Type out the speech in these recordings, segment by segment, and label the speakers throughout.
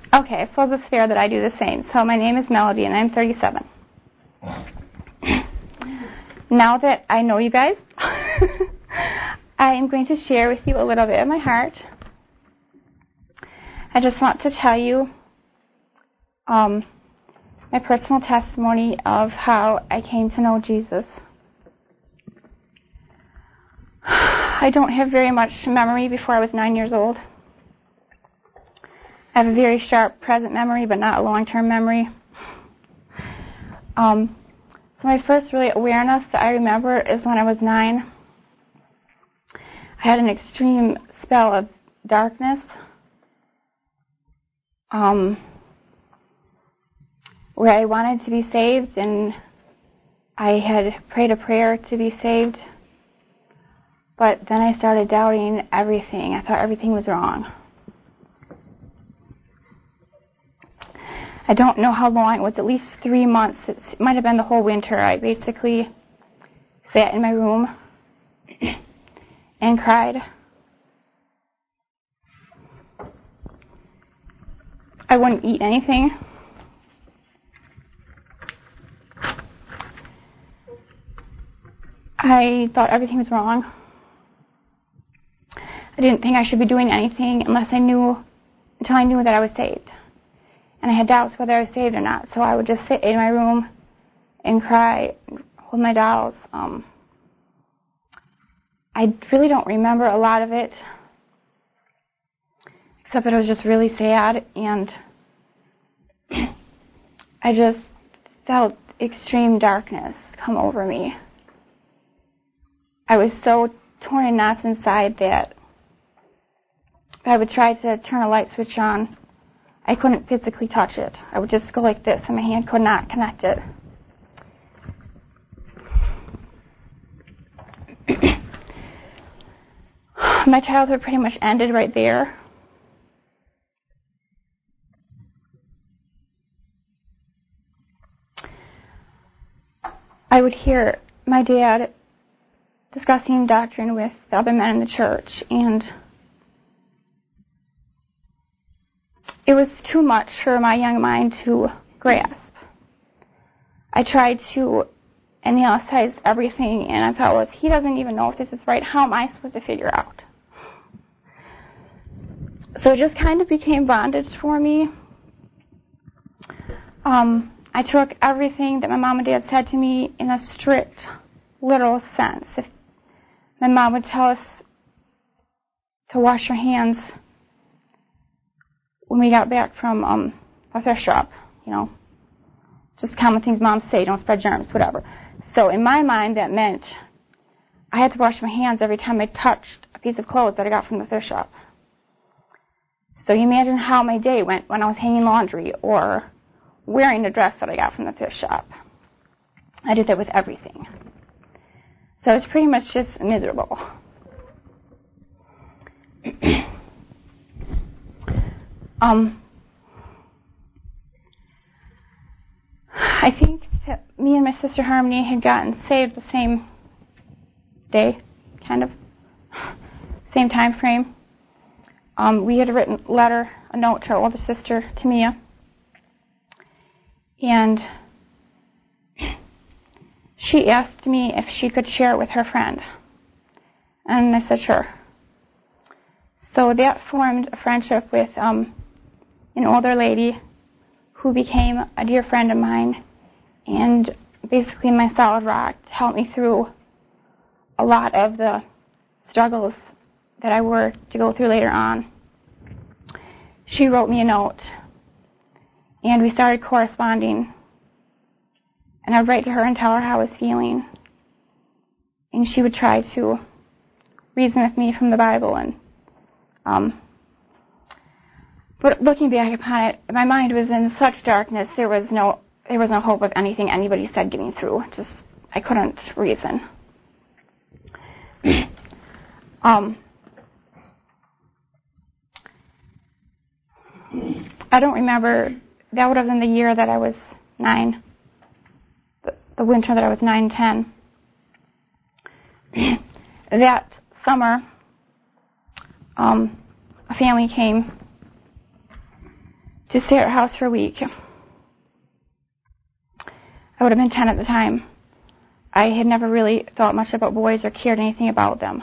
Speaker 1: Okay, I suppose it's fair that I do the same. So my name is Melody, and I'm 37. Now that I know you guys, I am going to share with you a little bit of my heart. I just want to tell you my personal testimony of how I came to know Jesus. I don't have very much memory before I was 9 years old. I have a very sharp present memory, but not a long-term memory. So my first really awareness that I remember is when I was 9. I had an extreme spell of darkness. Where I wanted to be saved, and I had prayed a prayer to be saved, but then I started doubting everything. I thought everything was wrong. I don't know how long. It was at least 3 months. It might have been the whole winter. I basically sat in my room and cried. I wouldn't eat anything. I thought everything was wrong. I didn't think I should be doing anything until I knew that I was saved. And I had doubts whether I was saved or not, so I would just sit in my room and cry, hold my dolls. I really don't remember a lot of it, except that I was just really sad, and I just felt extreme darkness come over me. I was so torn in knots inside that if I would try to turn a light switch on, I couldn't physically touch it. I would just go like this, and my hand could not connect it. My childhood pretty much ended right there. I would hear my dad discussing doctrine with the other men in the church, and it was too much for my young mind to grasp. I tried to analyze everything, and I thought, well, if he doesn't even know if this is right, how am I supposed to figure out? So it just kind of became bondage for me. I took everything that my mom and dad said to me in a strict, literal sense. If my mom would tell us to wash our hands when we got back from a thrift shop, just common things moms say, don't spread germs, whatever. So in my mind, that meant I had to wash my hands every time I touched a piece of clothes that I got from the thrift shop. So you imagine how my day went when I was hanging laundry or wearing a dress that I got from the thrift shop. I did that with everything. So it's pretty much just miserable. I think that me and my sister Harmony had gotten saved the same day, kind of, same time frame. We had written a note to our older sister, Tamia, and she asked me if she could share it with her friend, and I said sure. So that formed a friendship with an older lady who became a dear friend of mine, and basically my solid rock to help me through a lot of the struggles that I were to go through later on. She wrote me a note, and we started corresponding, and I would write to her and tell her how I was feeling, and she would try to reason with me from the Bible, and but looking back upon it, my mind was in such darkness, there was no hope of anything anybody said getting through. I couldn't reason. I don't remember. That would have been the year that I was 9, the winter that I was 9, 10. That summer, a family came to stay at our house for a week. I would have been 10 at the time. I had never really thought much about boys or cared anything about them.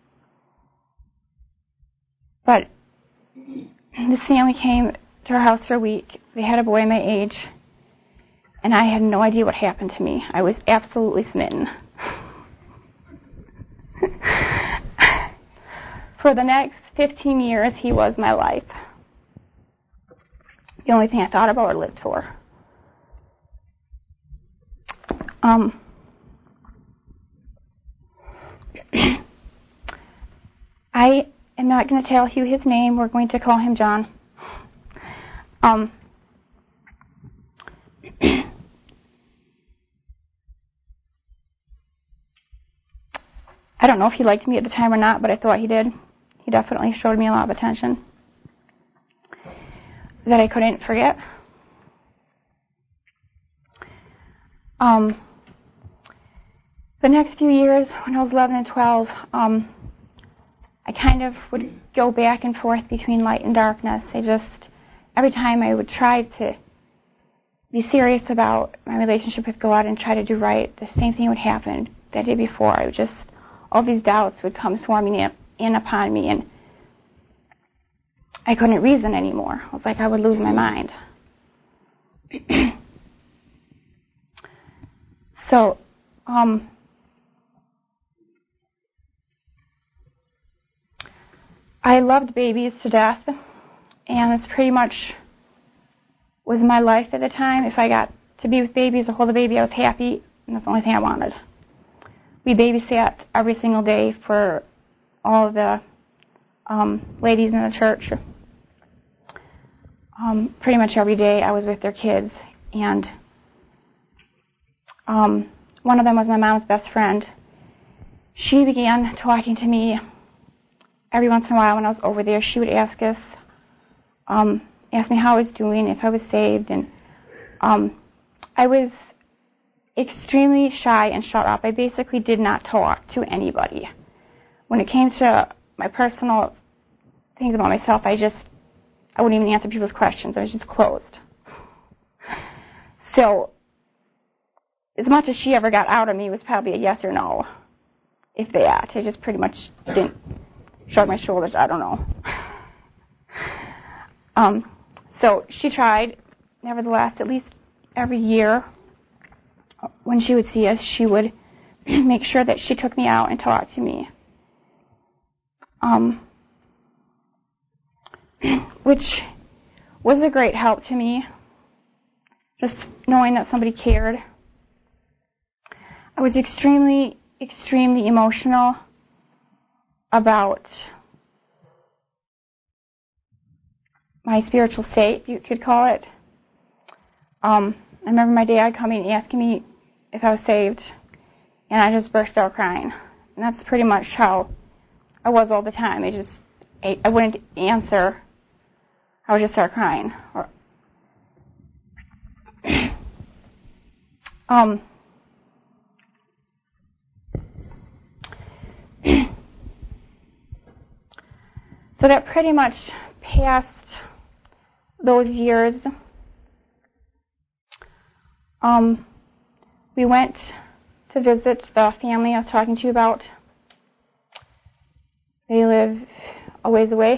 Speaker 1: But this family came to our house for a week. They had a boy my age, and I had no idea what happened to me. I was absolutely smitten. For the next 15 years, he was my life. The only thing I thought about or lived for. I am not going to tell you his name. We're going to call him John. I don't know if he liked me at the time or not, but I thought he did. He definitely showed me a lot of attention that I couldn't forget. The next few years, when I was 11 and 12, I kind of would go back and forth between light and darkness. Every time I would try to be serious about my relationship with God and try to do right, the same thing would happen that day before. All these doubts would come swarming in upon me, and I couldn't reason anymore. It was like I would lose my mind. So, I loved babies to death, and this pretty much was my life at the time. If I got to be with babies or hold a baby, I was happy, and that's the only thing I wanted. We babysat every single day for all of the ladies in the church. Pretty much every day I was with their kids, and one of them was my mom's best friend. She began talking to me every once in a while when I was over there. She would ask me how I was doing, if I was saved, and I was extremely shy and shut up. I basically did not talk to anybody. When it came to my personal things about myself, I wouldn't even answer people's questions. I was just closed. So, as much as she ever got out of me was probably a yes or no, if that. I just pretty much didn't shrug my shoulders. I don't know. So she tried. Nevertheless, at least every year when she would see us, she would make sure that she took me out and talked to me. Which was a great help to me, just knowing that somebody cared. I was extremely, extremely emotional about my spiritual state, you could call it. I remember my dad coming and asking me if I was saved, and I just burst out crying. And that's pretty much how I was all the time. I wouldn't answer. I would just start crying. So that pretty much passed those years. We went to visit the family I was talking to you about. They live a ways away.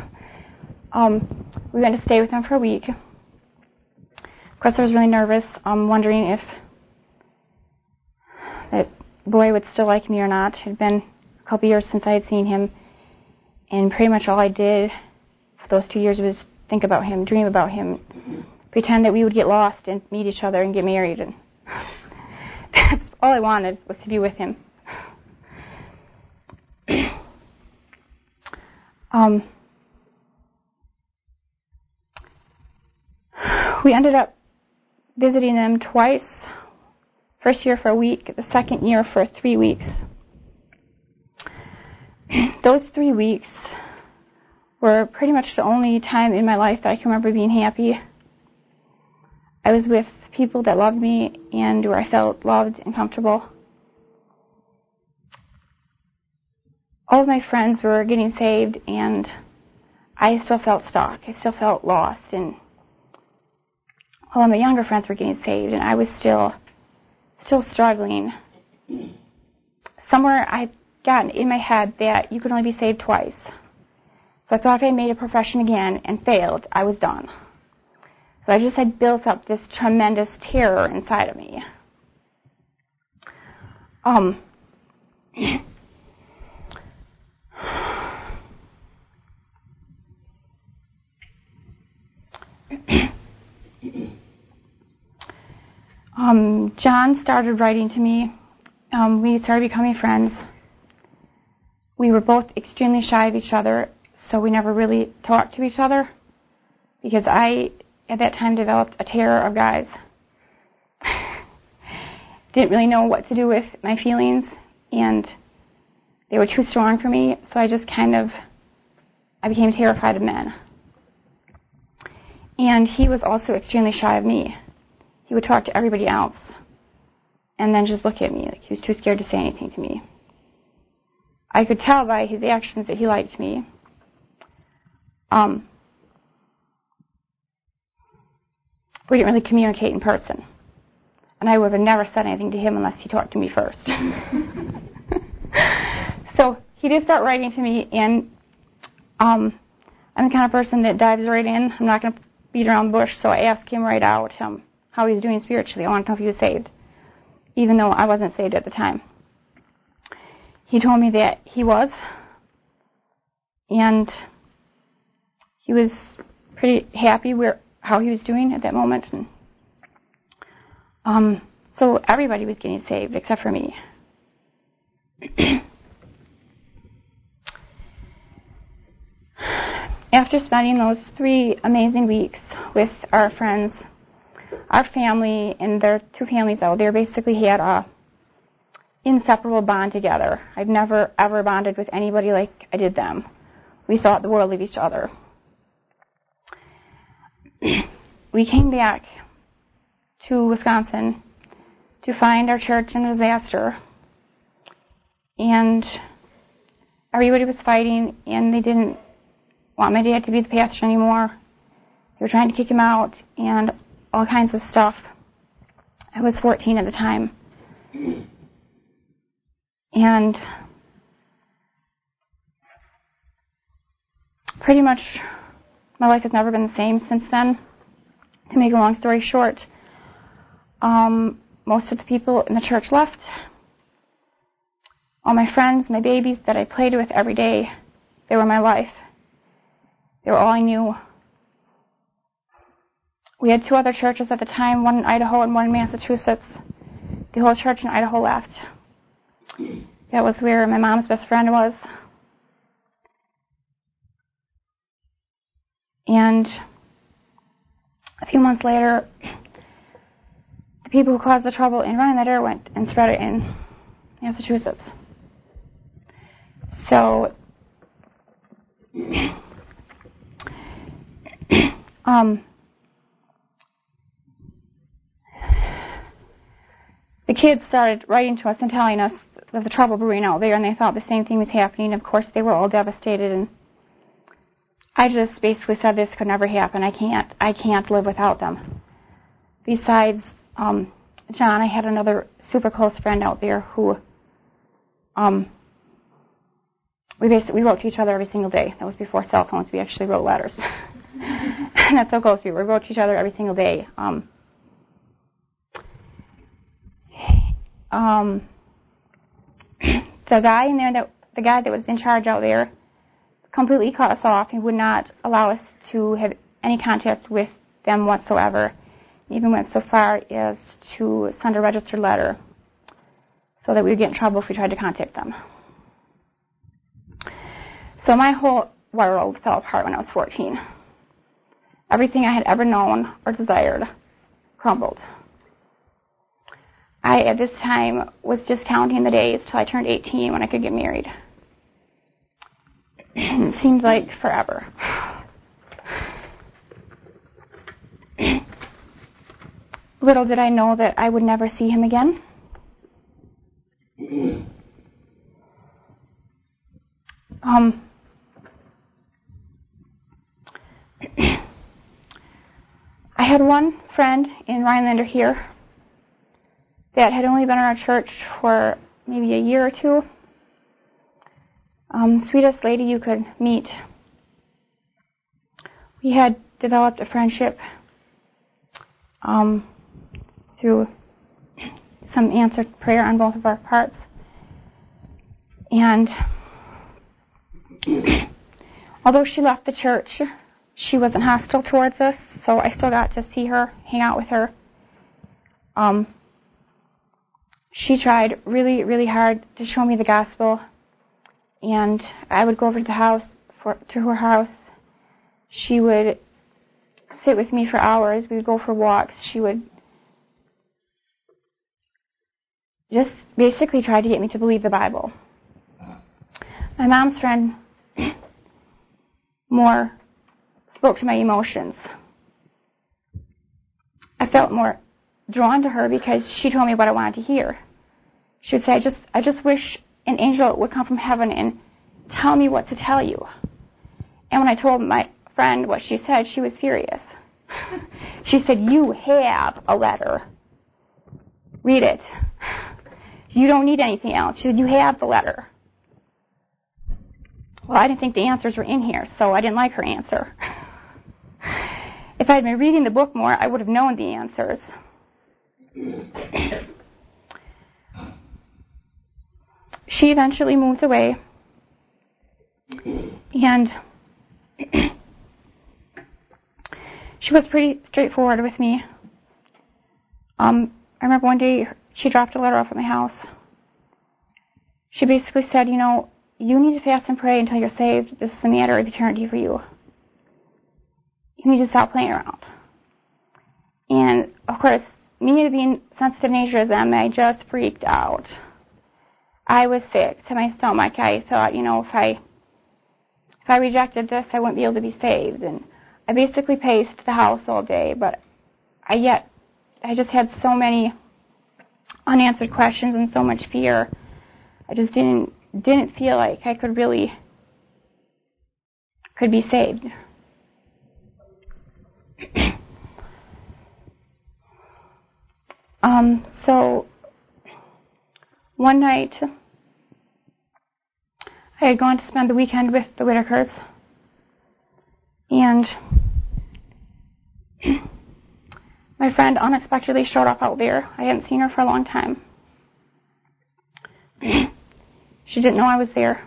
Speaker 1: We went to stay with them for a week. Of course, I was really nervous, wondering if that boy would still like me or not. It had been a couple years since I had seen him, and pretty much all I did for those 2 years was think about him, dream about him, pretend that we would get lost and meet each other and get married. And that's all I wanted, was to be with him. We ended up visiting them twice. First year for a week, the second year for 3 weeks. Those 3 weeks were pretty much the only time in my life that I can remember being happy. I was with people that loved me and where I felt loved and comfortable. All of my friends were getting saved, and I still felt stuck. I still felt lost, and all of my younger friends were getting saved, and I was still struggling. Somewhere I gotten in my head that you could only be saved twice. So I thought if I made a profession again and failed, I was done. So I just had built up this tremendous terror inside of me. John started writing to me. We started becoming friends. We were both extremely shy of each other, so we never really talked to each other because I, at that time, developed a terror of guys. Didn't really know what to do with my feelings, and they were too strong for me, so I became terrified of men. And he was also extremely shy of me. He would talk to everybody else and then just look at me like he was too scared to say anything to me. I could tell by his actions that he liked me. We didn't really communicate in person. And I would have never said anything to him unless he talked to me first. So he did start writing to me, and I'm the kind of person that dives right in. I'm not going to beat around the bush, so I asked him right out how he was doing spiritually. I wanted to know if he was saved, even though I wasn't saved at the time. He told me that he was, and he was pretty happy how he was doing at that moment. And, so everybody was getting saved except for me. After spending those 3 amazing weeks with our friends, our family and their 2 families out there basically had a inseparable bond together. I've never ever bonded with anybody like I did them. We thought the world of each other. We came back to Wisconsin to find our church in a disaster, and everybody was fighting, and they didn't want my dad to be the pastor anymore. They were trying to kick him out and all kinds of stuff. I was 14 at the time. And pretty much my life has never been the same since then. To make a long story short, most of the people in the church left. All my friends, my babies that I played with every day, they were my life. They were all I knew. We had 2 other churches at the time, one in Idaho and one in Massachusetts. The whole church in Idaho left. That was where my mom's best friend was. And a few months later, the people who caused the trouble in Rhine that went and spread it in Massachusetts. So, the kids started writing to us and telling us that the trouble brewing out there, and they thought the same thing was happening. Of course, they were all devastated, and I just basically said this could never happen. I can't live without them. Besides John, I had another super close friend out there who we wrote to each other every single day. That was before cell phones. We actually wrote letters. And that's so close we were. We wrote to each other every single day. The guy that was in charge out there completely cut us off. He would not allow us to have any contact with them whatsoever. He even went so far as to send a registered letter so that we would get in trouble if we tried to contact them. So my whole world fell apart when I was 14. Everything I had ever known or desired crumbled. I, at this time, was just counting the days till I turned 18 when I could get married. It seemed like forever. Little did I know that I would never see him again. I had one friend in Rhinelander here that had only been in our church for maybe a year or two. Sweetest lady you could meet. We had developed a friendship through some answered prayer on both of our parts. And although she left the church, she wasn't hostile towards us, so I still got to see her, hang out with her. She tried really, really hard to show me the gospel, and I would go over to her house. She would sit with me for hours. We would go for walks. She would just basically try to get me to believe the Bible. My mom's friend more spoke to my emotions. I felt more drawn to her because she told me what I wanted to hear. She would say, I just wish an angel would come from heaven and tell me what to tell you. And when I told my friend what she said, she was furious. She said, you have a letter. Read it. You don't need anything else. She said, you have the letter. Well, I didn't think the answers were in here, so I didn't like her answer. If I had been reading the book more, I would have known the answers. She eventually moved away, and she was pretty straightforward with me. I remember one day she dropped a letter off at my house. She basically said, you need to fast and pray until you're saved. This is a matter of eternity for you. You need to stop playing around. And, of course, me being sensitive nature as I just freaked out. I was sick to my stomach. I thought, if I rejected this, I wouldn't be able to be saved. And I basically paced the house all day, but I just had so many unanswered questions and so much fear. I just didn't feel like I could be saved. So one night I had gone to spend the weekend with the Whitakers, and my friend unexpectedly showed up out there. I hadn't seen her for a long time. She didn't know I was there.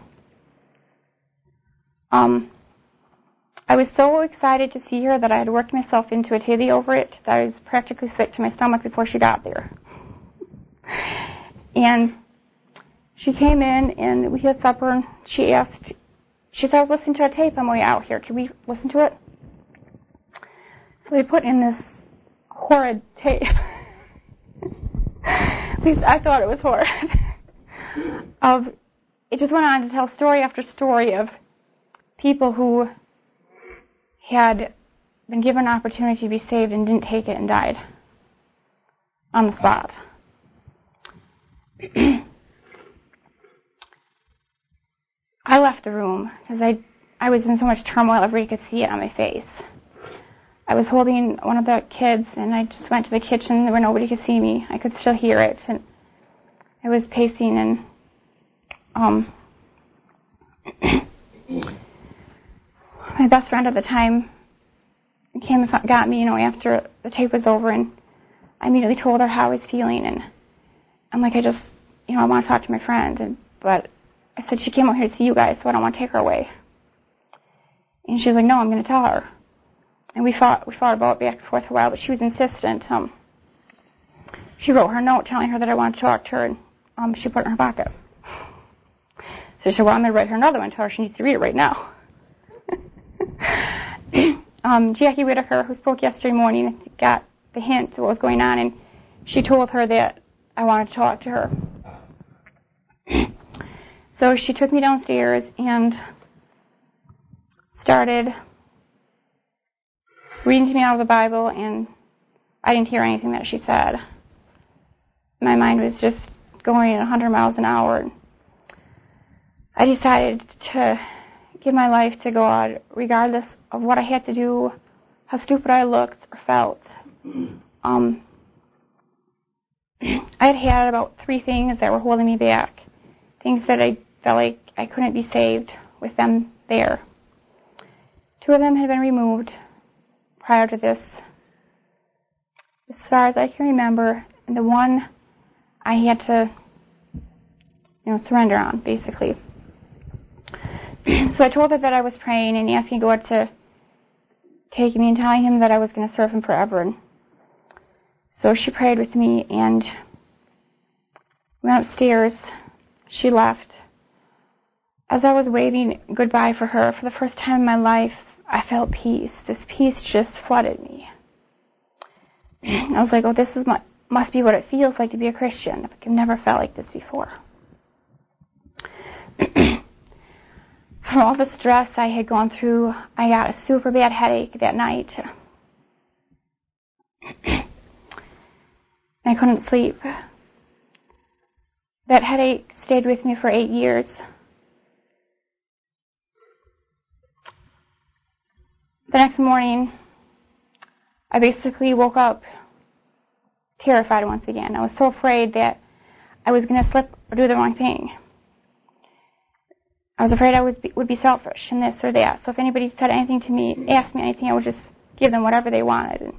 Speaker 1: I was so excited to see her that I had worked myself into a tizzy over it that I was practically sick to my stomach before she got there. And she came in and we had supper, and she said, I was listening to a tape on my way out here. Can we listen to it? So they put in this horrid tape. At least I thought it was horrid. It just went on to tell story after story of people who had been given an opportunity to be saved and didn't take it and died on the spot. I left the room because I was in so much turmoil everybody could see it on my face. I was holding one of the kids and I just went to the kitchen where nobody could see me. I could still hear it, and I was pacing, and my best friend at the time came and got me, after the tape was over, and I immediately told her how I was feeling, and I'm like, I want to talk to my friend, but I said, she came out here to see you guys, so I don't want to take her away. And she was like, no, I'm going to tell her. And we fought about it back and forth a while, but she was insistent. She wrote her note telling her that I wanted to talk to her, and she put it in her pocket. So she said, well, I'm going to write her another one, tell her she needs to read it right now. Jackie Whitaker, who spoke yesterday morning, got the hint of what was going on, and she told her that I wanted to talk to her. So she took me downstairs and started reading to me out of the Bible, and I didn't hear anything that she said. My mind was just going at 100 miles an hour. I decided to give my life to God, regardless of what I had to do, how stupid I looked or felt, I had about 3 things that were holding me back, things that I felt like I couldn't be saved with them there. 2 of them had been removed prior to this, as far as I can remember, and the one I had to, surrender on, basically. So I told her that I was praying and asking God to take me and telling him that I was going to serve him forever. And so she prayed with me and went upstairs. She left. As I was waving goodbye for her, for the first time in my life, I felt peace. This peace just flooded me. I was like, oh, this must be what it feels like to be a Christian. I've never felt like this before. From all the stress I had gone through, I got a super bad headache that night. I couldn't sleep. That headache stayed with me for 8 years. The next morning, I basically woke up terrified once again. I was so afraid that I was going to slip or do the wrong thing. I was afraid I would be selfish and this or that. So if anybody said anything to me, asked me anything, I would just give them whatever they wanted.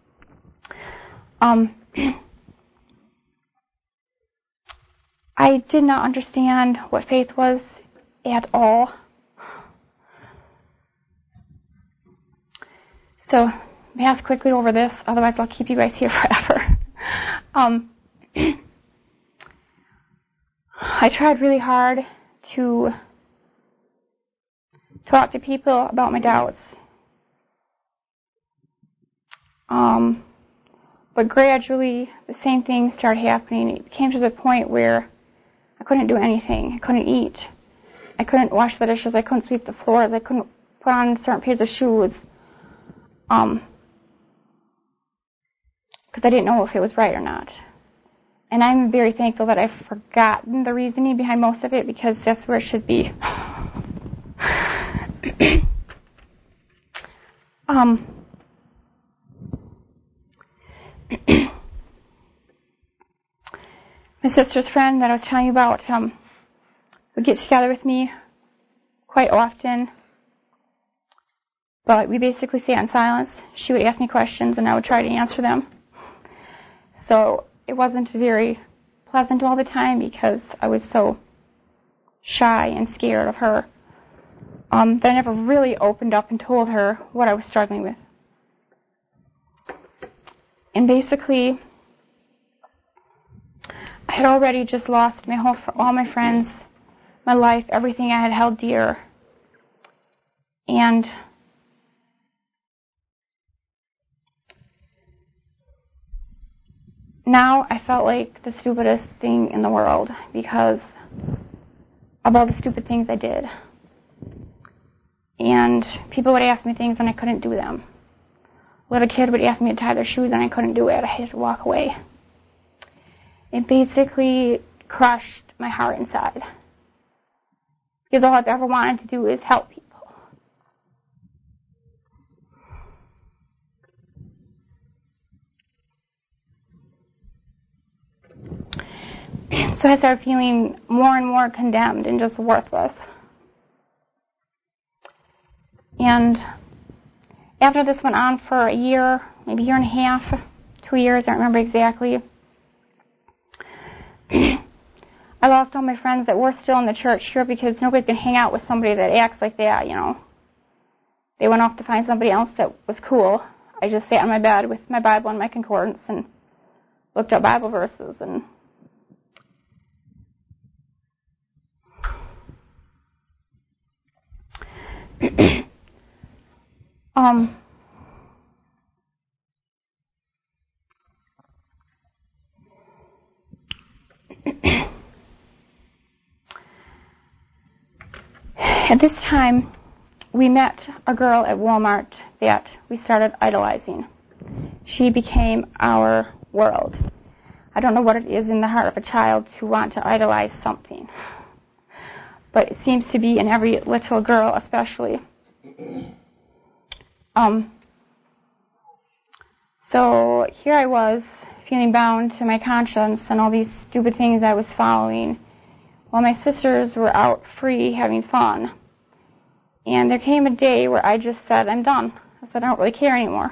Speaker 1: I did not understand what faith was at all. So pass quickly over this, otherwise I'll keep you guys here forever. I tried really hard to talk to people about my doubts. But gradually, the same thing started happening. It came to the point where I couldn't do anything. I couldn't eat. I couldn't wash the dishes. I couldn't sweep the floors. I couldn't put on certain pairs of shoes. Because I didn't know if it was right or not. And I'm very thankful that I've forgotten the reasoning behind most of it, because that's where it should be. My sister's friend that I was telling you about would get together with me quite often, but we basically sat in silence. She would ask me questions and I would try to answer them. So it wasn't very pleasant all the time because I was so shy and scared of her that I never really opened up and told her what I was struggling with. And basically, I had already just lost all my friends, my life, everything I had held dear. And now I felt like the stupidest thing in the world because of all the stupid things I did. And people would ask me things and I couldn't do them. A little kid would ask me to tie their shoes and I couldn't do it. I had to walk away. It basically crushed my heart inside. Because all I've ever wanted to do is help people. So I started feeling more and more condemned and just worthless. And after this went on for a year, maybe a year and a half, 2 years, I don't remember exactly, I lost all my friends that were still in the church here because nobody can hang out with somebody that acts like that, They went off to find somebody else that was cool. I just sat on my bed with my Bible and my concordance and looked up Bible verses and at this time, we met a girl at Walmart that we started idolizing. She became our world. I don't know what it is in the heart of a child to want to idolize something, but it seems to be in every little girl So here I was, feeling bound to my conscience and all these stupid things I was following, while my sisters were out free having fun. And there came a day where I just said, I'm done. I said, I don't really care anymore.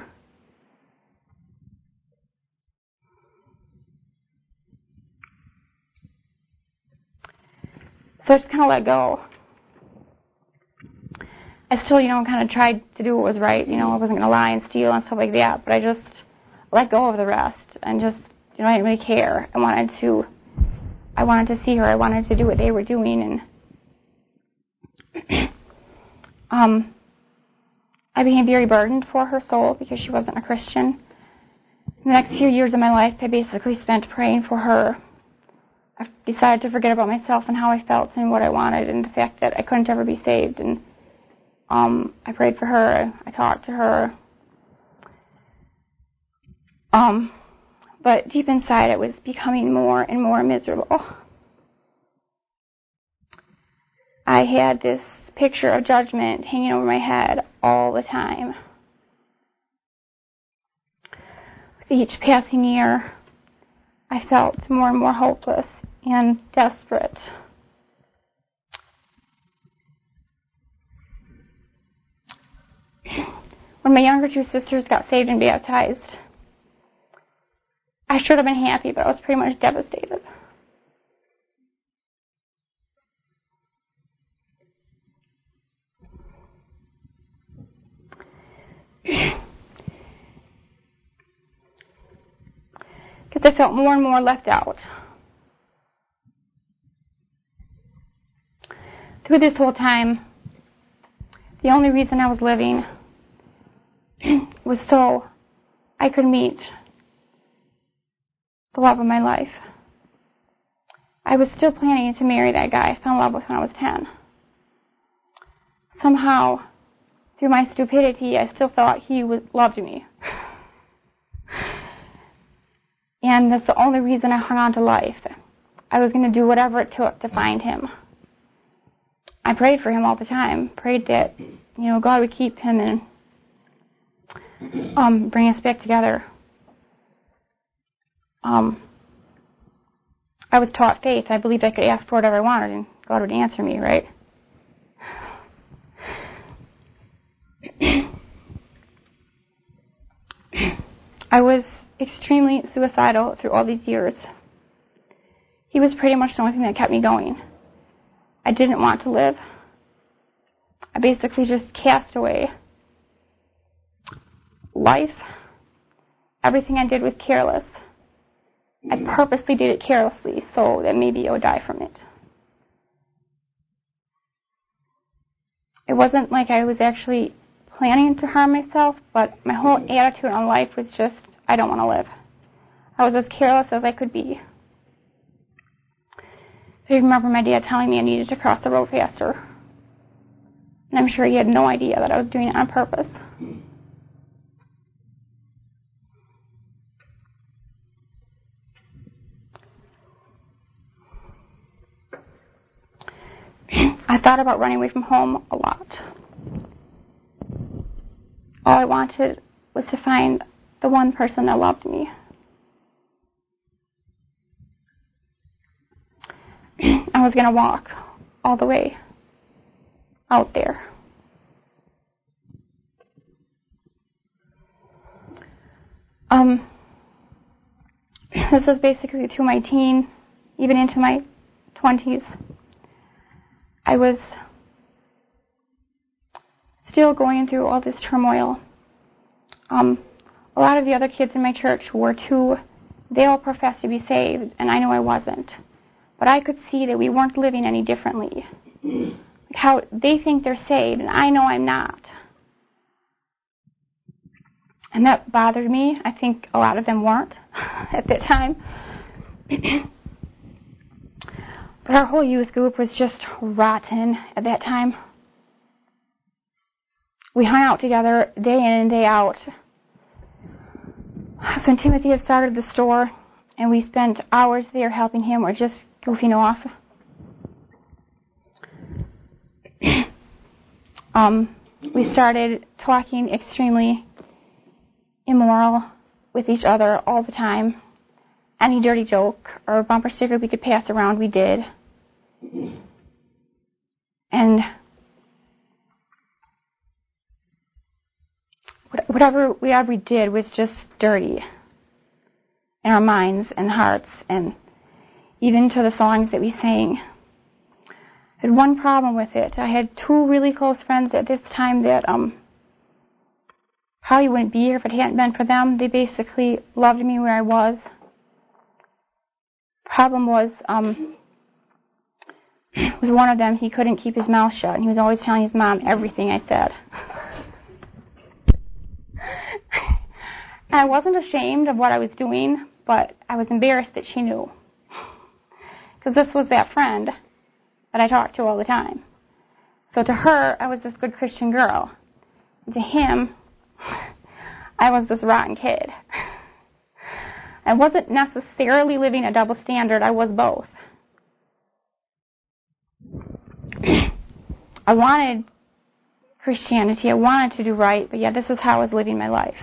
Speaker 1: So I just kind of let go. I still, kind of tried to do what was right. I wasn't going to lie and steal and stuff like that, but I just let go of the rest and just, I didn't really care. I wanted to see her. I wanted to do what they were doing, and I became very burdened for her soul because she wasn't a Christian. The next few years of my life, I basically spent praying for her. I decided to forget about myself and how I felt and what I wanted and the fact that I couldn't ever be saved. And I prayed for her. I talked to her. But deep inside, it was becoming more and more miserable. I had this picture of judgment hanging over my head all the time. With each passing year, I felt more and more hopeless and desperate. When my younger two sisters got saved and baptized, I should have been happy, but I was pretty much devastated. Because I felt more and more left out. Through this whole time, the only reason I was living was so I could meet the love of my life. I was still planning to marry that guy I fell in love with when I was 10. Somehow, through my stupidity, I still felt he loved me. And that's the only reason I hung on to life. I was going to do whatever it took to find him. I prayed for him all the time. Prayed that, God would keep him and bring us back together. I was taught faith. I believed I could ask for whatever I wanted and God would answer me, right? I was extremely suicidal through all these years. He was pretty much the only thing that kept me going. I didn't want to live. I basically just cast away life. Everything I did was careless. I purposely did it carelessly so that maybe I would die from it. It wasn't like I was actually planning to harm myself, but my whole attitude on life was just, I don't want to live. I was as careless as I could be. I remember my dad telling me I needed to cross the road faster. And I'm sure he had no idea that I was doing it on purpose. I thought about running away from home a lot. All I wanted was to find the one person that loved me. I was going to walk all the way out there. This was basically through my teen, even into my 20s. I was still going through all this turmoil. A lot of the other kids in my church they all professed to be saved, and I knew I wasn't. But I could see that we weren't living any differently. Like how they think they're saved, and I know I'm not. And that bothered me. I think a lot of them weren't at that time. But our whole youth group was just rotten at that time. We hung out together day in and day out. So when Timothy had started the store, and we spent hours there helping him or just goofing off. We started talking extremely immoral with each other all the time. Any dirty joke or bumper sticker we could pass around, we did. And whatever we did was just dirty in our minds and hearts, and even to the songs that we sang. I had one problem with it. I had two really close friends at this time that probably wouldn't be here if it hadn't been for them. They basically loved me where I was. Problem was one of them, he couldn't keep his mouth shut, and he was always telling his mom everything I said. And I wasn't ashamed of what I was doing, but I was embarrassed that she knew. Because this was that friend that I talked to all the time. So to her, I was this good Christian girl. And to him, I was this rotten kid. I wasn't necessarily living a double standard. I was both. I wanted Christianity. I wanted to do right, but this is how I was living my life.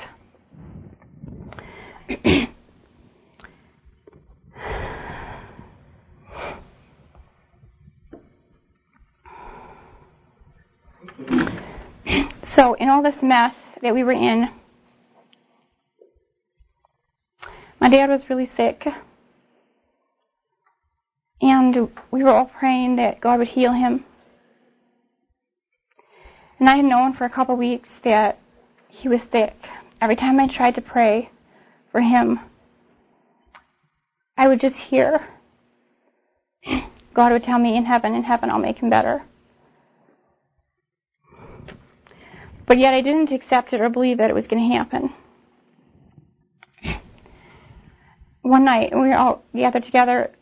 Speaker 1: So in all this mess that we were in, my dad was really sick, and we were all praying that God would heal him. And I had known for a couple weeks that he was sick. Every time I tried to pray for him, I would just hear God would tell me, in heaven I'll make him better. But yet I didn't accept it or believe that it was going to happen. One night, we were all gathered together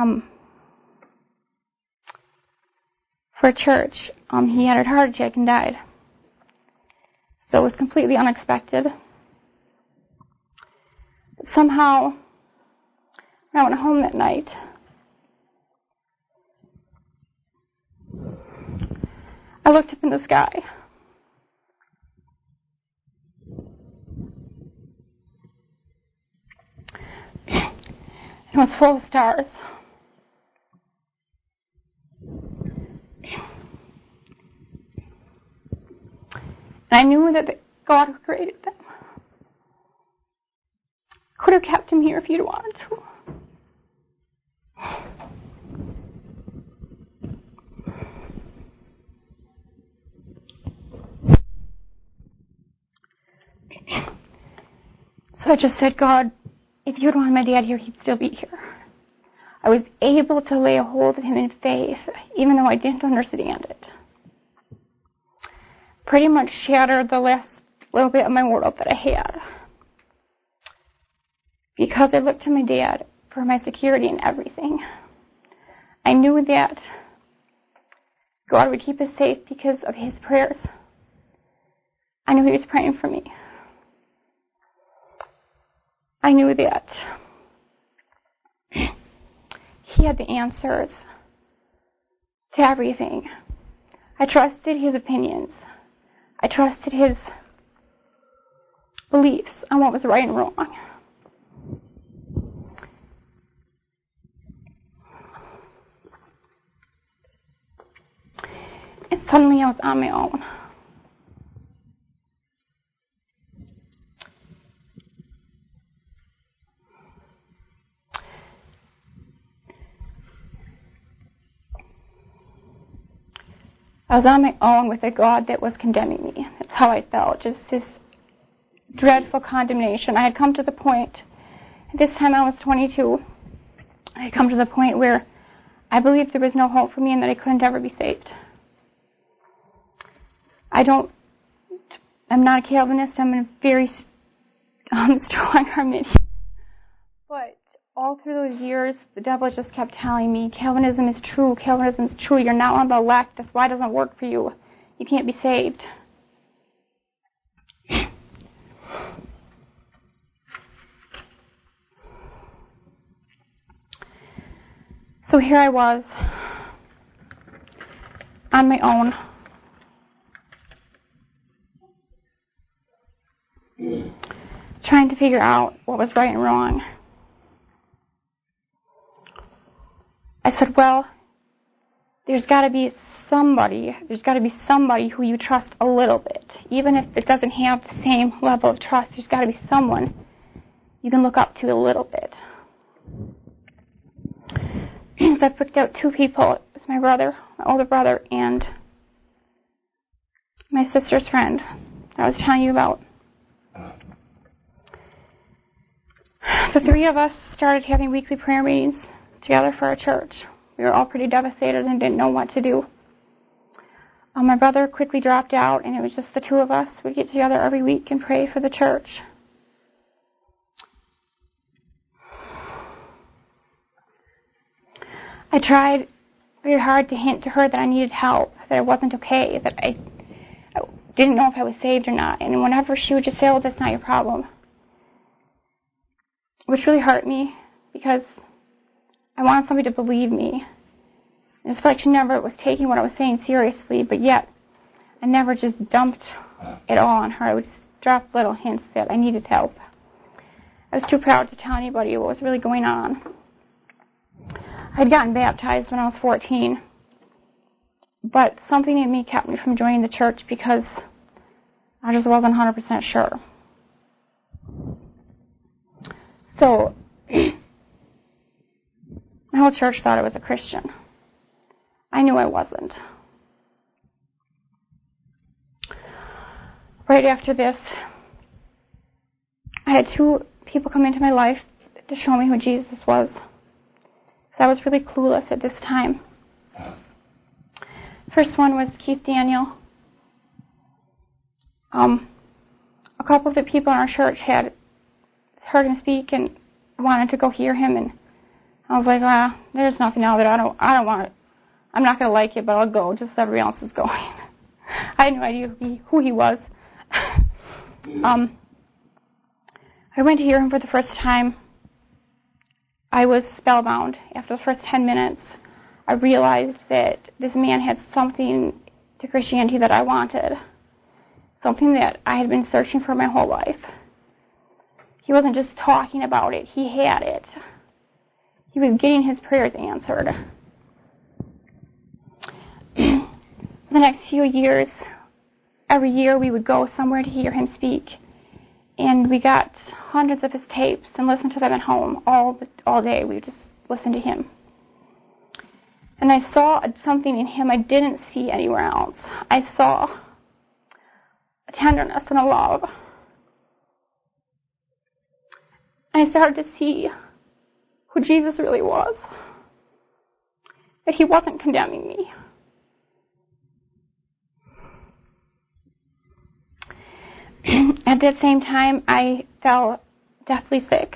Speaker 1: for church. He had a heart attack and died. So it was completely unexpected. But somehow, when I went home that night, I looked up in the sky. It was full of stars. And I knew that God who created them could have kept him here if he'd wanted to. So I just said, God, if you'd wanted my dad here, he'd still be here. I was able to lay a hold of him in faith, even though I didn't understand it. Pretty much shattered the last little bit of my world that I had. Because I looked to my dad for my security and everything. I knew that God would keep us safe because of his prayers. I knew he was praying for me. I knew that he had the answers to everything. I trusted his opinions. I trusted his beliefs on what was right and wrong. And suddenly I was on my own. I was on my own with a God that was condemning me. That's how I felt, just this dreadful condemnation. I had come to the point, at this time I was 22, I had come to the point where I believed there was no hope for me and that I couldn't ever be saved. I'm not a Calvinist, I'm a very strong Arminian. But all through those years, the devil just kept telling me, Calvinism is true, you're not one of the elect, that's why it doesn't work for you. You can't be saved. So here I was, on my own. trying to figure out what was right and wrong. I said, well, there's got to be somebody who you trust a little bit. Even if it doesn't have the same level of trust, there's got to be someone you can look up to a little bit. So I picked out two people. It was my brother, my older brother, and my sister's friend that I was telling you about. The three of us started having weekly prayer meetings together for our church. We were all pretty devastated and didn't know what to do. My brother quickly dropped out, and it was just the two of us. We'd get together every week and pray for the church. I tried very hard to hint to her that I needed help, that it wasn't okay, that I didn't know if I was saved or not. And whenever she would just say, oh, that's not your problem, which really hurt me because I wanted somebody to believe me. I just felt like she never was taking what I was saying seriously, but yet I never just dumped it all on her. I would just drop little hints that I needed help. I was too proud to tell anybody what was really going on. I had gotten baptized when I was 14, but something in me kept me from joining the church because I just wasn't 100% sure. So, my whole church thought I was a Christian. I knew I wasn't. Right after this, I had two people come into my life to show me who Jesus was. So I was really clueless at this time. First one was Keith Daniel. A couple of the people in our church had heard him speak and wanted to go hear him, and I was like, there's nothing out there. I don't want it. I'm not going to like it, but I'll go just as everybody else is going. I had no idea who he was. I went to hear him for the first time. I was spellbound. After the first 10 minutes, I realized that this man had something to Christianity that I wanted, something that I had been searching for my whole life. He wasn't just talking about it, he had it. He was getting his prayers answered. The next few years, every year we would go somewhere to hear him speak. And we got hundreds of his tapes and listened to them at home all day. We would just listen to him. And I saw something in him I didn't see anywhere else. I saw a tenderness and a love. And I started to see who Jesus really was. That he wasn't condemning me. At that same time, I fell deathly sick.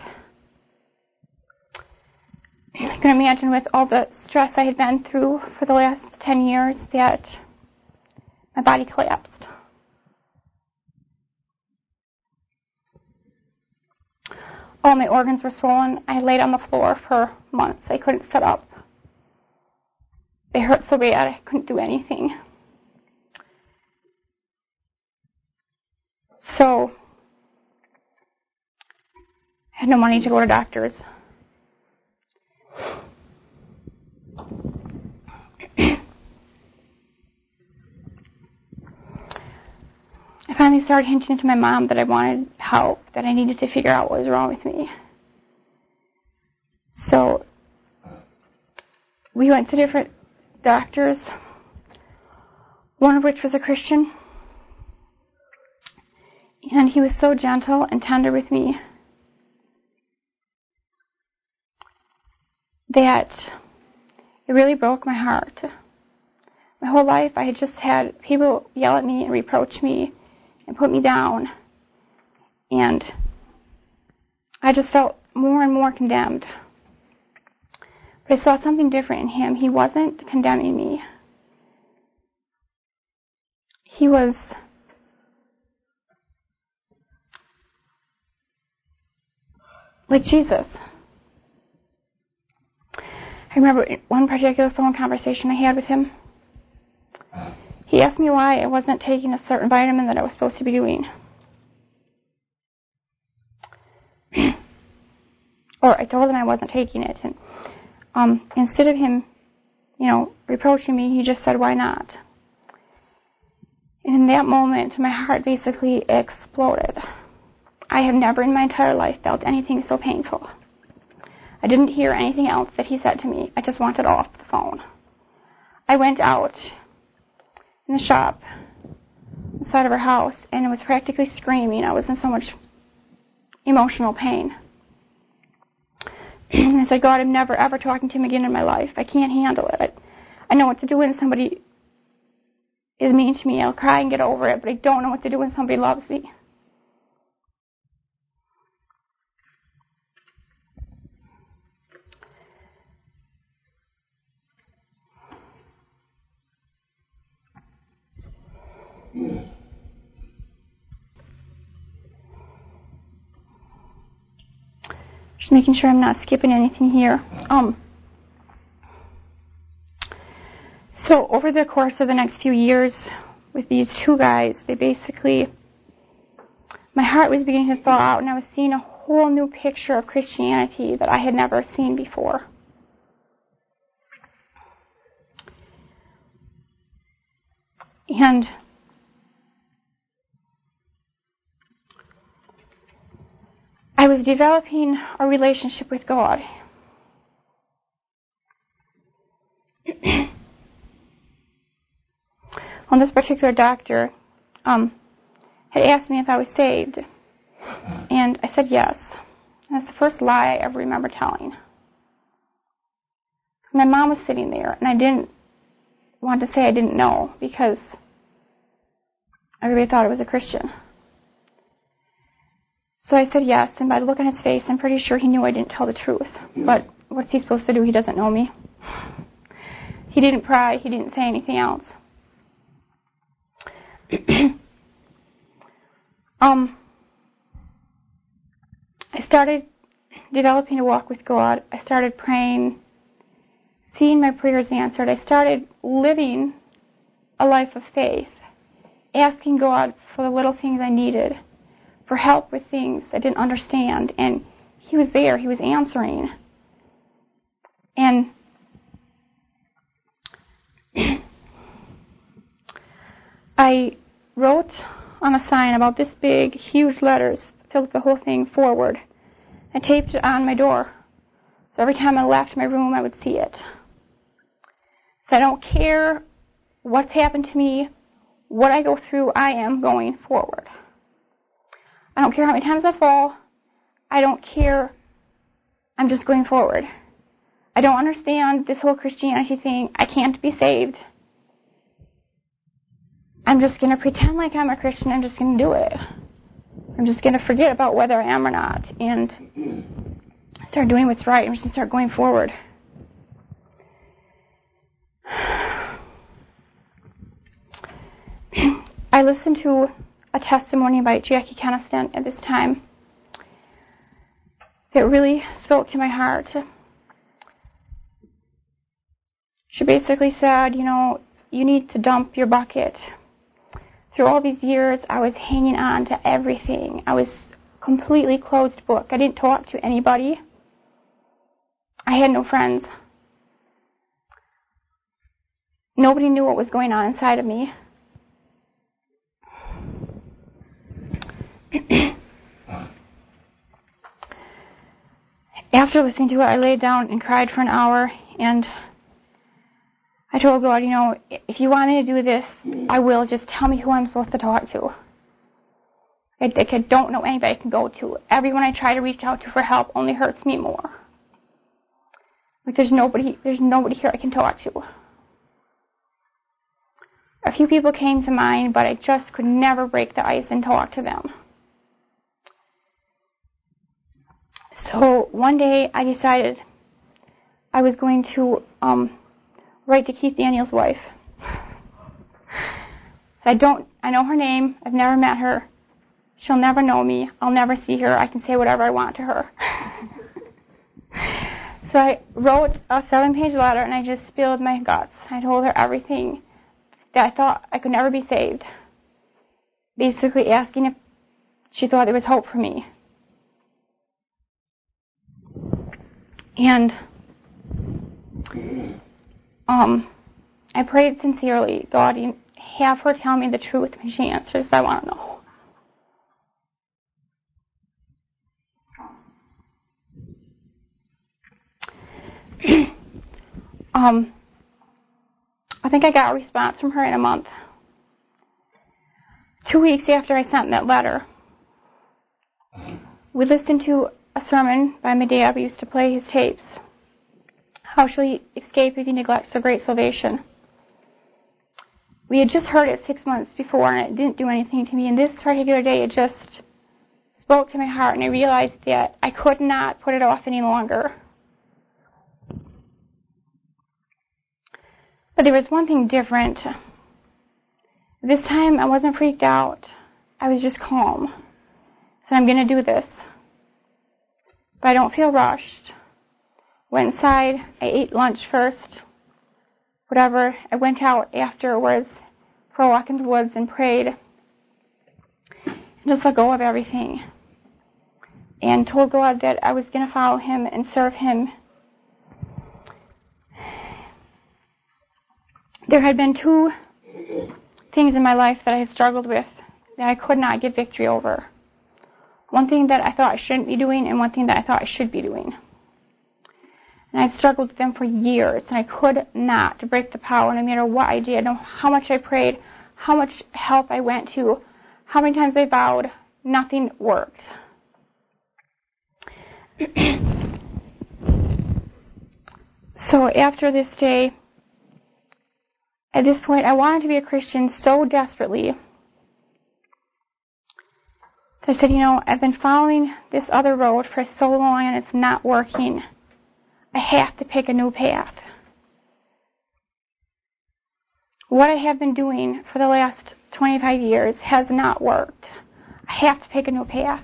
Speaker 1: I can imagine with all the stress I had been through for the last 10 years that my body collapsed. All my organs were swollen. I laid on the floor for months. I couldn't sit up. They hurt so bad I couldn't do anything. So, I had no money to go to doctors. I finally started hinting to my mom that I wanted help, that I needed to figure out what was wrong with me. So, we went to different doctors, one of which was a Christian. And he was so gentle and tender with me that it really broke my heart. My whole life I had just had people yell at me and reproach me and put me down. And I just felt more and more condemned. But I saw something different in him. He wasn't condemning me. He was like Jesus. I remember one particular phone conversation I had with him. He asked me why I wasn't taking a certain vitamin that I was supposed to be doing. or I told him I wasn't taking it. And instead of him, reproaching me, he just said, "Why not?" And in that moment, my heart basically exploded. I have never in my entire life felt anything so painful. I didn't hear anything else that he said to me. I just wanted off the phone. I went out in the shop inside of her house, and I was practically screaming. I was in so much emotional pain. And I said, "God, I'm never ever talking to him again in my life. I can't handle it. I know what to do when somebody is mean to me. I'll cry and get over it, but I don't know what to do when somebody loves me." Just making sure I'm not skipping anything here. So over the course of the next few years with these two guys, my heart was beginning to thaw out, and I was seeing a whole new picture of Christianity that I had never seen before. And I was developing a relationship with God. Well, this particular doctor had asked me if I was saved, and I said yes. And that's the first lie I ever remember telling. My mom was sitting there, and I didn't want to say I didn't know because everybody thought I was a Christian. So I said yes, and by the look on his face, I'm pretty sure he knew I didn't tell the truth. But what's he supposed to do? He doesn't know me. He didn't pry. He didn't say anything else. I started developing a walk with God. I started praying, seeing my prayers answered. I started living a life of faith, asking God for the little things I needed, for help with things I didn't understand, and he was there. He was answering. And I wrote on a sign about this big, huge letters, filled the whole thing forward. I taped it on my door. So every time I left my room, I would see it. So I don't care what's happened to me, what I go through, I am going forward. I don't care how many times I fall. I don't care. I'm just going forward. I don't understand this whole Christianity thing. I can't be saved. I'm just going to pretend like I'm a Christian. I'm just going to do it. I'm just going to forget about whether I am or not and start doing what's right. I'm just going to start going forward. I listened to a testimony by Jackie Keniston at this time that really spoke to my heart. She basically said, you need to dump your bucket. Through all these years, I was hanging on to everything. I was completely closed book. I didn't talk to anybody. I had no friends. Nobody knew what was going on inside of me. After listening to it, I laid down and cried for an hour, and I told God, if you want me to do this, I will. Just tell me who I'm supposed to talk to. I don't know anybody I can go to. Everyone I try to reach out to for help only hurts me more. There's nobody here I can talk to. A few people came to mind, but I just could never break the ice and talk to them. So one day I decided I was going to write to Keith Daniels' wife. I know her name. I've never met her. She'll never know me. I'll never see her. I can say whatever I want to her. So I wrote a 7-page letter, and I just spilled my guts. I told her everything that I thought I could never be saved. Basically asking if she thought there was hope for me. And I prayed sincerely, God, you have her tell me the truth when she answers. I want to know. I think I got a response from her in a month. 2 weeks after I sent that letter, we listened to a sermon by my dad. We used to play his tapes. How shall he escape if he neglects the great salvation? We had just heard it 6 months before, and it didn't do anything to me. And this particular day, it just spoke to my heart, and I realized that I could not put it off any longer. But there was one thing different. This time, I wasn't freaked out. I was just calm. So I'm going to do this. But I don't feel rushed. Went inside. I ate lunch first. Whatever. I went out afterwards for a walk in the woods and prayed. And just let go of everything. And told God that I was going to follow Him and serve Him. There had been 2 things in my life that I had struggled with that I could not get victory over. One thing that I thought I shouldn't be doing, and one thing that I thought I should be doing. And I struggled with them for years, and I could not break the power no matter what I did, no matter how much I prayed, how much help I went to, how many times I vowed, nothing worked. So after this day, at this point, I wanted to be a Christian so desperately. I said, I've been following this other road for so long and it's not working. I have to pick a new path. What I have been doing for the last 25 years has not worked. I have to pick a new path.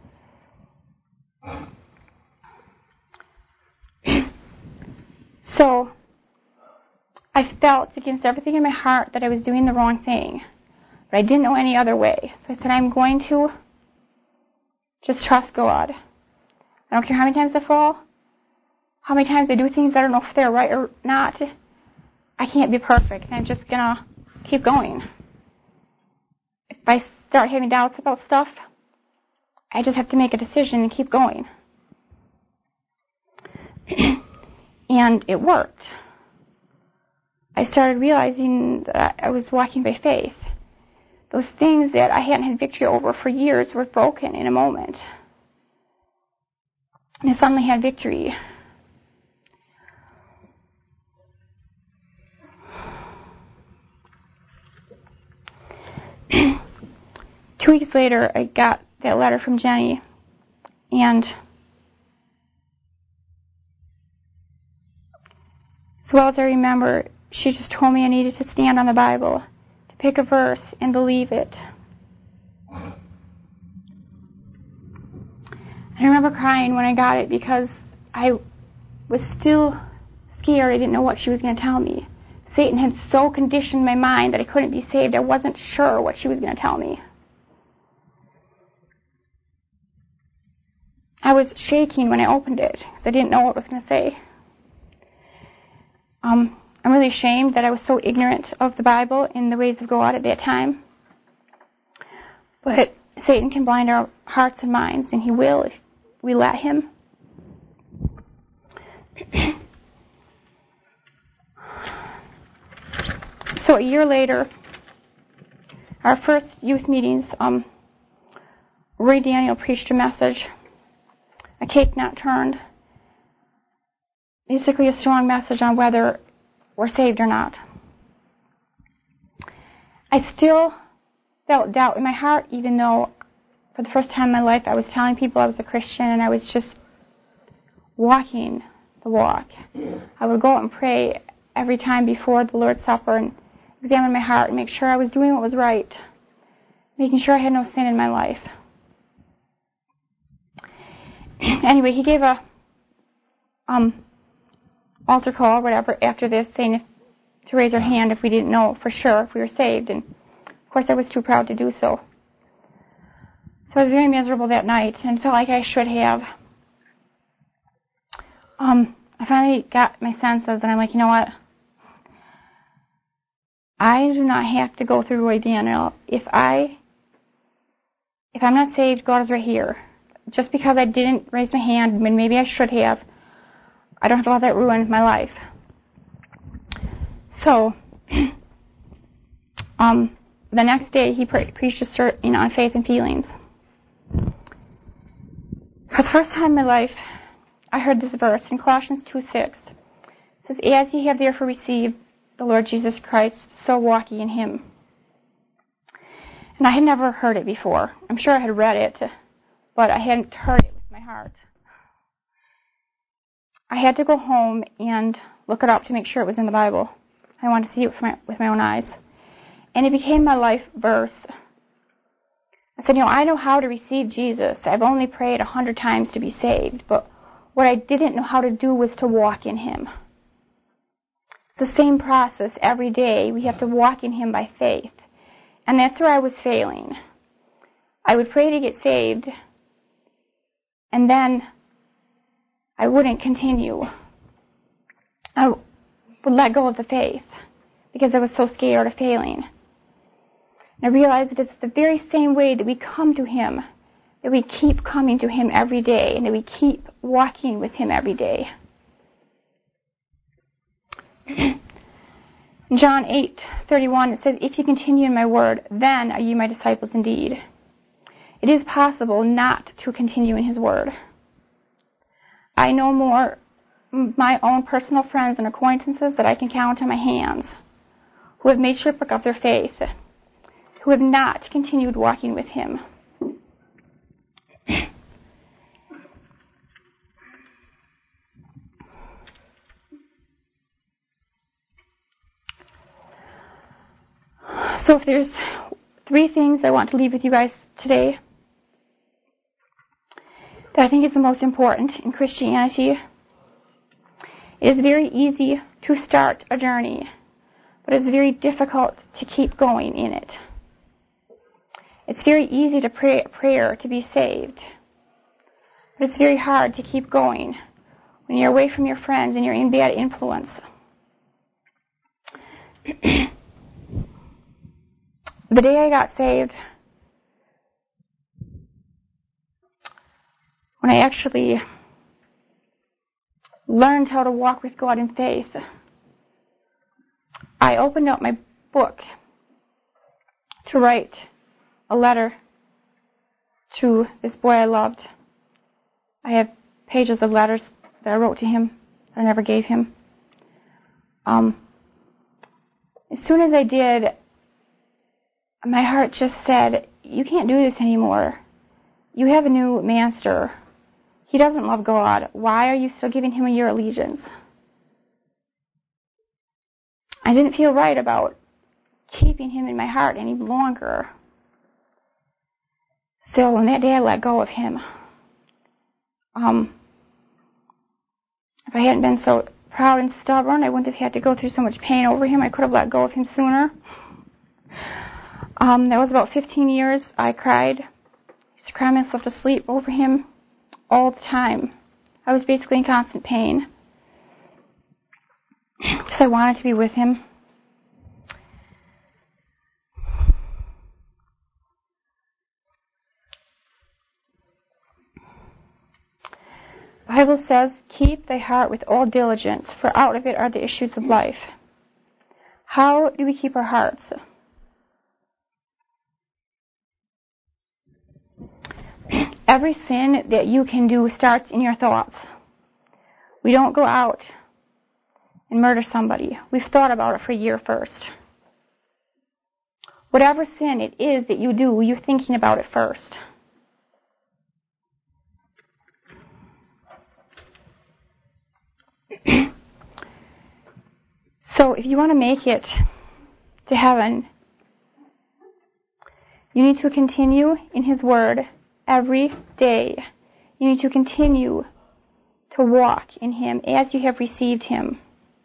Speaker 1: So, I felt against everything in my heart that I was doing the wrong thing. But I didn't know any other way. So I said, I'm going to just trust God. I don't care how many times I fall, how many times I do things I don't know if they're right or not. I can't be perfect. I'm just going to keep going. If I start having doubts about stuff, I just have to make a decision and keep going. And it worked. I started realizing that I was walking by faith. Those things that I hadn't had victory over for years were broken in a moment. And I suddenly had victory. Two weeks later, I got that letter from Jenny. And as well as I remember, she just told me I needed to stand on the Bible, to pick a verse and believe it. I remember crying when I got it because I was still scared. I didn't know what she was going to tell me. Satan had so conditioned my mind that I couldn't be saved. I wasn't sure what she was going to tell me. I was shaking when I opened it because I didn't know what it was going to say. I'm really ashamed that I was so ignorant of the Bible and the ways of God at that time. But Satan can blind our hearts and minds, and he will if we let him. So a year later, our first youth meetings, Ray Daniel preached a message, A Cake Not Turned. Basically a strong message on whether we're saved or not. I still felt doubt in my heart, even though for the first time in my life I was telling people I was a Christian and I was just walking the walk. I would go out and pray every time before the Lord's Supper and examine my heart and make sure I was doing what was right, making sure I had no sin in my life. Anyway, he gave a altar call or whatever after this, saying to raise our hand if we didn't know for sure if we were saved, and of course I was too proud to do so. So I was very miserable that night and felt like I should have. I finally got my senses, and I'm like, you know what? I do not have to go through Roy Daniel. If I'm not saved, God is right here. Just because I didn't raise my hand when maybe I should have, I don't have to let that ruin my life. So, the next day he preached a sermon on faith and feelings. For the first time in my life, I heard this verse in Colossians 2:6. It says, "As ye have therefore received the Lord Jesus Christ, so walk ye in him." And I had never heard it before. I'm sure I had read it, but I hadn't heard it with my heart. I had to go home and look it up to make sure it was in the Bible. I wanted to see it with my own eyes. And it became my life verse. I said, I know how to receive Jesus. I've only prayed 100 times to be saved, but what I didn't know how to do was to walk in him. It's the same process every day. We have to walk in him by faith. And that's where I was failing. I would pray to get saved, and then I wouldn't continue. I would let go of the faith because I was so scared of failing. And I realized that it's the very same way that we come to him, that we keep coming to him every day, and that we keep walking with him every day. In John 8:31, it says, "If you continue in my word, then are you my disciples indeed." It is possible not to continue in his word. I know more my own personal friends and acquaintances that I can count on my hands who have made shipwreck of their faith, who have not continued walking with him. So if there's 3 things I want to leave with you guys today that I think is the most important in Christianity, it is very easy to start a journey, but it's very difficult to keep going in it. It's very easy to pray a prayer to be saved, but it's very hard to keep going when you're away from your friends and you're in bad influence. The day I got saved, when I actually learned how to walk with God in faith, I opened up my book to write a letter to this boy I loved. I have pages of letters that I wrote to him that I never gave him. As soon as I did, my heart just said, you can't do this anymore. You have a new master. He doesn't love God. Why are you still giving him your allegiance? I didn't feel right about keeping him in my heart any longer. So on that day I let go of him. If I hadn't been so proud and stubborn, I wouldn't have had to go through so much pain over him. I could have let go of him sooner. That was about 15 years. I cried. I used to cry myself to sleep over him all the time. I was basically in constant pain because I wanted to be with him. The Bible says, keep thy heart with all diligence, for out of it are the issues of life. How do we keep our hearts? Every sin that you can do starts in your thoughts. We don't go out and murder somebody. We've thought about it for a year first. Whatever sin it is that you do, you're thinking about it first. So if you want to make it to heaven, you need to continue in his word every day. You need to continue to walk in him as you have received him.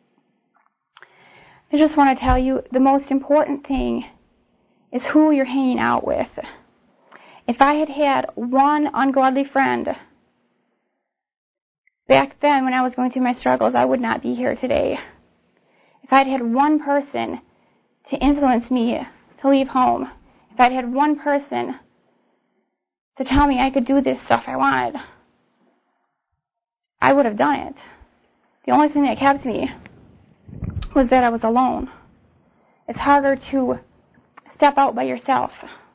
Speaker 1: I just want to tell you, the most important thing is who you're hanging out with. If I had had one ungodly friend Back then, when I was going through my struggles, I would not be here today. If I'd had one person to influence me to leave home, if I'd had one person to tell me I could do this stuff I wanted, I would have done it. The only thing that kept me was that I was alone. It's harder to step out by yourself.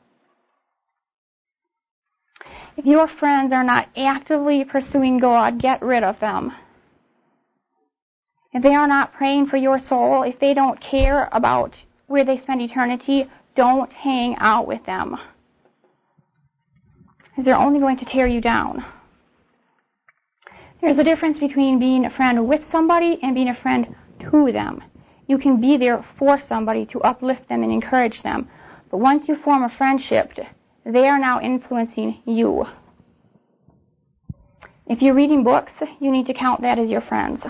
Speaker 1: If your friends are not actively pursuing God, get rid of them. If they are not praying for your soul, if they don't care about where they spend eternity, don't hang out with them. Because they're only going to tear you down. There's a difference between being a friend with somebody and being a friend to them. You can be there for somebody to uplift them and encourage them. But once you form a friendship, they are now influencing you. If you're reading books, you need to count that as your friends.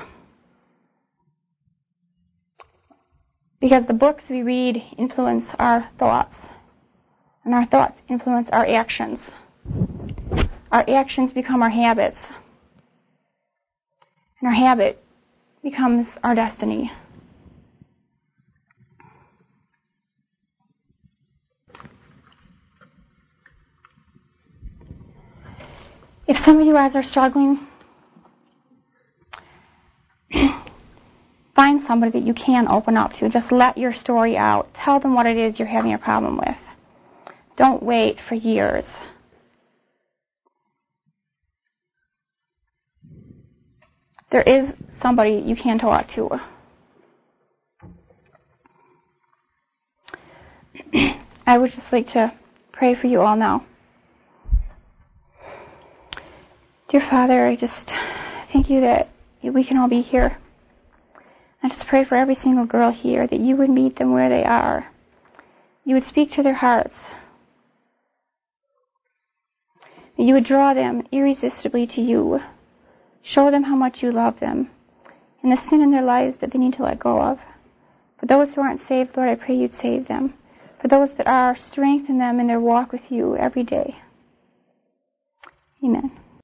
Speaker 1: Because the books we read influence our thoughts. And our thoughts influence our actions. Our actions become our habits. And our habit becomes our destiny. If some of you guys are struggling, find somebody that you can open up to. Just let your story out. Tell them what it is you're having a problem with. Don't wait for years. There is somebody you can talk to. I would just like to pray for you all now. Dear Father, I just thank you that we can all be here. I just pray for every single girl here that you would meet them where they are. You would speak to their hearts. That you would draw them irresistibly to you. Show them how much you love them and the sin in their lives that they need to let go of. For those who aren't saved, Lord, I pray you'd save them. For those that are, strengthen them in their walk with you every day. Amen.